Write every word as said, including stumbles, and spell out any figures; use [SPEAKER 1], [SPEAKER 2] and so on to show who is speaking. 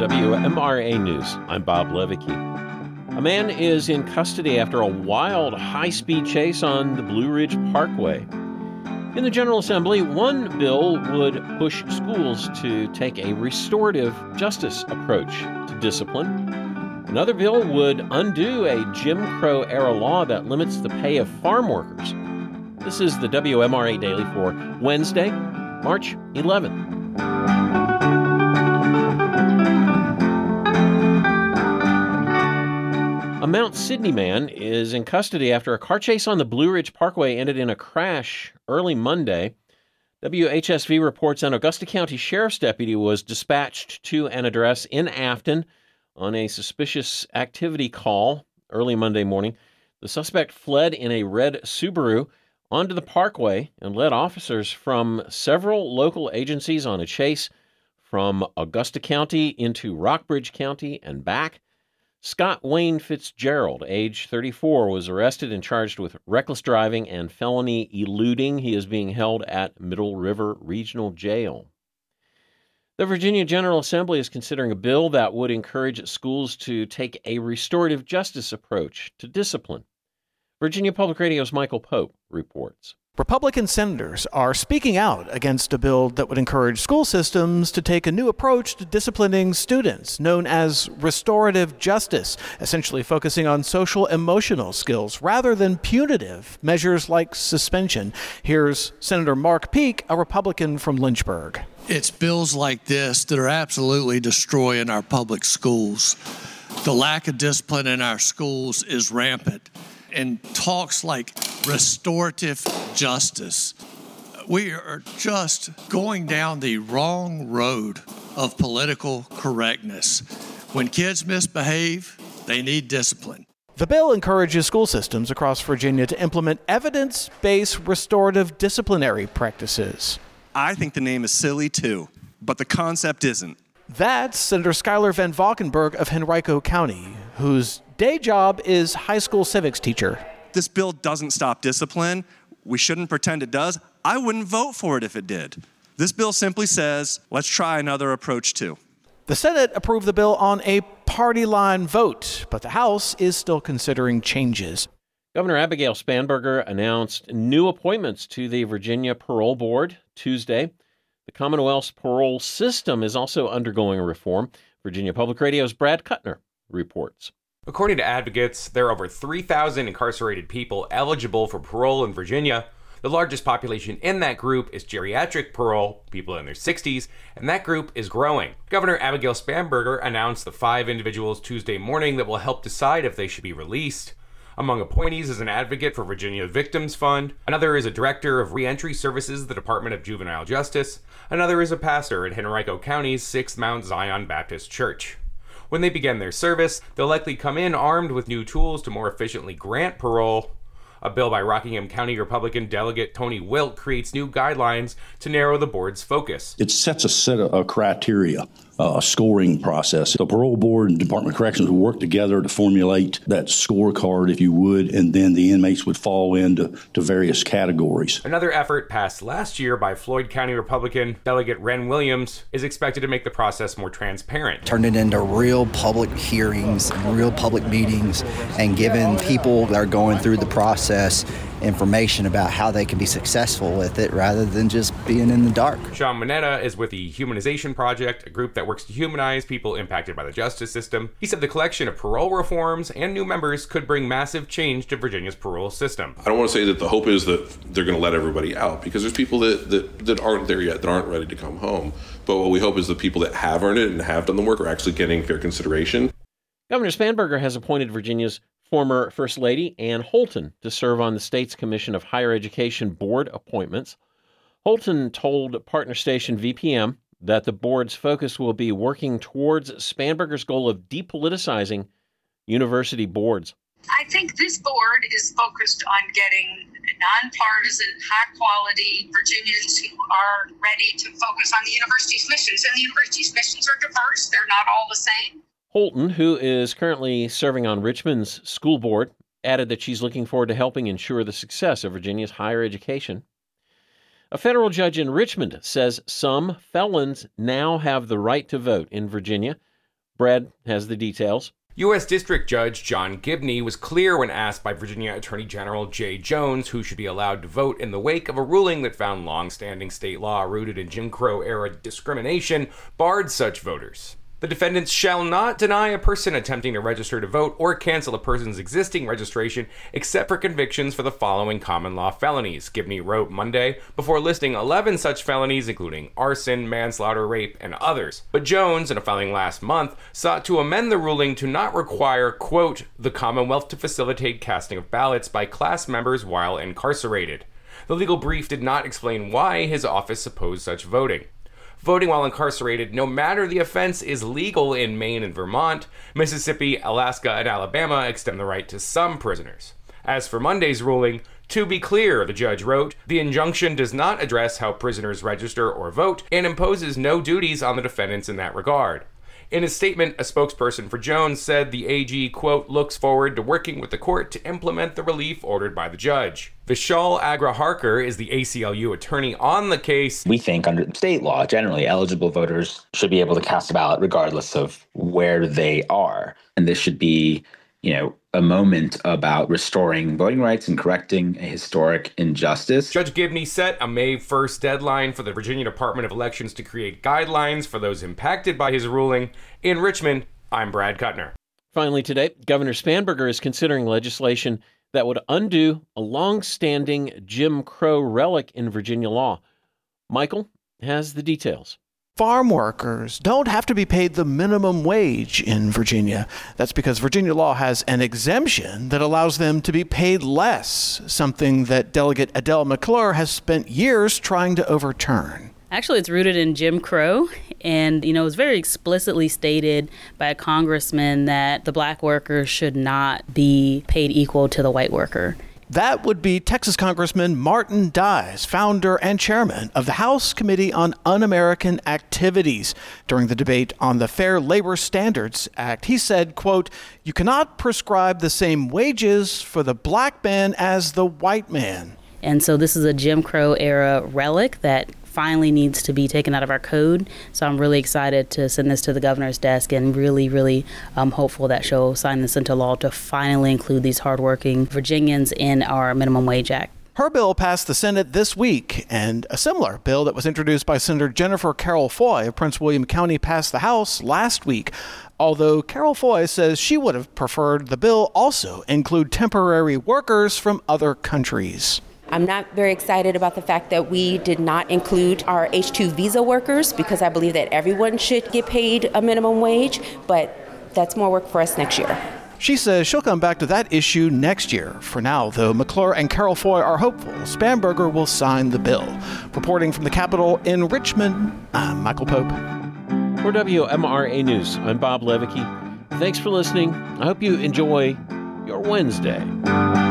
[SPEAKER 1] W M R A News. I'm Bob Levicki. A man is in custody after a wild high-speed chase on the Blue Ridge Parkway. In the General Assembly, one bill would push schools to take a restorative justice approach to discipline. Another bill would undo a Jim Crow-era law that limits the pay of farm workers. This is the W M R A Daily for Wednesday, March eleventh. A Mount Sidney man is in custody after a car chase on the Blue Ridge Parkway ended in a crash early Monday. W H S V reports an Augusta County Sheriff's deputy was dispatched to an address in Afton on a suspicious activity call early Monday morning. The suspect fled in a red Subaru onto the parkway and led officers from several local agencies on a chase from Augusta County into Rockbridge County and back. Scott Wayne Fitzgerald, age thirty-four, was arrested and charged with reckless driving and felony eluding. He is being held at Middle River Regional Jail. The Virginia General Assembly is considering a bill that would encourage schools to take a restorative justice approach to discipline. Virginia Public Radio's Michael Pope reports.
[SPEAKER 2] Republican senators are speaking out against a bill that would encourage school systems to take a new approach to disciplining students, known as restorative justice, essentially focusing on social emotional skills rather than punitive measures like suspension. Here's Senator Mark Peake, a Republican from Lynchburg.
[SPEAKER 3] It's bills like this that are absolutely destroying our public schools. The lack of discipline in our schools is rampant. And talks like restorative justice. We are just going down the wrong road of political correctness. When kids misbehave, they need discipline.
[SPEAKER 2] The bill encourages school systems across Virginia to implement evidence-based restorative disciplinary practices.
[SPEAKER 4] I think the name is silly too, but the concept isn't.
[SPEAKER 2] That's Senator Schuyler Van Valkenburg of Henrico County, whose day job is high school civics teacher.
[SPEAKER 4] This bill doesn't stop discipline. We shouldn't pretend it does. I wouldn't vote for it if it did. This bill simply says, let's try another approach too.
[SPEAKER 2] The Senate approved the bill on a party line vote, but the House is still considering changes.
[SPEAKER 1] Governor Abigail Spanberger announced new appointments to the Virginia Parole Board Tuesday. The Commonwealth's parole system is also undergoing a reform. Virginia Public Radio's Brad Kuttner reports.
[SPEAKER 5] According to advocates, there are over three thousand incarcerated people eligible for parole in Virginia. The largest population in that group is geriatric parole, people in their sixties, and that group is growing. Governor Abigail Spanberger announced the five individuals Tuesday morning that will help decide if they should be released. Among appointees is an advocate for Virginia Victims Fund. Another is a director of reentry services at the Department of Juvenile Justice. Another is a pastor at Henrico County's Sixth Mount Zion Baptist Church. When they begin their service, they'll likely come in armed with new tools to more efficiently grant parole. A bill by Rockingham County Republican Delegate Tony Wilt creates new guidelines to narrow the board's focus.
[SPEAKER 6] It sets a set of criteria, a scoring process. The parole board and Department of Corrections will work together to formulate that scorecard, if you would, and then the inmates would fall into to various categories.
[SPEAKER 5] Another effort passed last year by Floyd County Republican Delegate Ren Williams is expected to make the process more transparent.
[SPEAKER 7] Turn it into real public hearings and real public meetings and giving people that are going through the process information about how they can be successful with it rather than just being in the dark.
[SPEAKER 5] Sean Moneta is with the Humanization Project, a group that works to humanize people impacted by the justice system. He said the collection of parole reforms and new members could bring massive change to Virginia's parole system.
[SPEAKER 8] I don't want to say that the hope is that they're going to let everybody out, because there's people that, that, that aren't there yet, that aren't ready to come home. But what we hope is the people that have earned it and have done the work are actually getting fair consideration.
[SPEAKER 1] Governor Spanberger has appointed Virginia's former First Lady Ann Holton to serve on the state's Commission of Higher Education Board appointments. Holton told Partner Station V P M that the board's focus will be working towards Spanberger's goal of depoliticizing university boards.
[SPEAKER 9] I think this board is focused on getting nonpartisan, high-quality Virginians who are ready to focus on the university's missions. And the university's missions are diverse. They're not all the same.
[SPEAKER 1] Holton, who is currently serving on Richmond's school board, added that she's looking forward to helping ensure the success of Virginia's higher education. A federal judge in Richmond says some felons now have the right to vote in Virginia. Brad has the details.
[SPEAKER 5] U S District Judge John Gibney was clear when asked by Virginia Attorney General Jay Jones who should be allowed to vote in the wake of a ruling that found long-standing state law rooted in Jim Crow-era discrimination barred such voters. The defendants shall not deny a person attempting to register to vote or cancel a person's existing registration except for convictions for the following common law felonies, Gibney wrote Monday, before listing eleven such felonies including arson, manslaughter, rape, and others. But Jones, in a filing last month, sought to amend the ruling to not require, quote, the Commonwealth to facilitate casting of ballots by class members while incarcerated. The legal brief did not explain why his office opposed such voting. Voting while incarcerated, no matter the offense, is legal in Maine and Vermont. Mississippi, Alaska, and Alabama extend the right to some prisoners. As for Monday's ruling, to be clear, the judge wrote, the injunction does not address how prisoners register or vote and imposes no duties on the defendants in that regard. In a statement, a spokesperson for Jones said the A G, quote, looks forward to working with the court to implement the relief ordered by the judge. Vishal Agra-Harkar is the A C L U attorney on the case.
[SPEAKER 10] We think under state law, generally, eligible voters should be able to cast a ballot regardless of where they are. And this should be, you know, a moment about restoring voting rights and correcting a historic injustice.
[SPEAKER 5] Judge Gibney set a May first deadline for the Virginia Department of Elections to create guidelines for those impacted by his ruling. In Richmond, I'm Brad Kuttner.
[SPEAKER 1] Finally today, Governor Spanberger is considering legislation that would undo a long-standing Jim Crow relic in Virginia law. Michael has the details.
[SPEAKER 2] Farm workers don't have to be paid the minimum wage in Virginia. That's because Virginia law has an exemption that allows them to be paid less, something that Delegate Adele McClure has spent years trying to overturn.
[SPEAKER 11] Actually, it's rooted in Jim Crow, and, you know, it was very explicitly stated by a congressman that the black worker should not be paid equal to the white worker.
[SPEAKER 2] That would be Texas Congressman Martin Dies, founder and chairman of the House Committee on Un-American Activities. During the debate on the Fair Labor Standards Act, he said, quote, you cannot prescribe the same wages for the black man as the white man.
[SPEAKER 11] And so this is a Jim Crow era relic that finally needs to be taken out of our code. So I'm really excited to send this to the governor's desk and really, really um, hopeful that she'll sign this into law to finally include these hardworking Virginians in our Minimum Wage Act.
[SPEAKER 2] Her bill passed the Senate this week, and a similar bill that was introduced by Senator Jennifer Carroll Foy of Prince William County passed the House last week. Although Carroll Foy says she would have preferred the bill also include temporary workers from other countries.
[SPEAKER 12] I'm not very excited about the fact that we did not include our H two visa workers because I believe that everyone should get paid a minimum wage, but that's more work for us next year.
[SPEAKER 2] She says she'll come back to that issue next year. For now, though, McClure and Carroll Foy are hopeful Spanberger will sign the bill. Reporting from the Capitol in Richmond, I'm Michael Pope.
[SPEAKER 1] For W M R A News, I'm Bob Levicki. Thanks for listening. I hope you enjoy your Wednesday.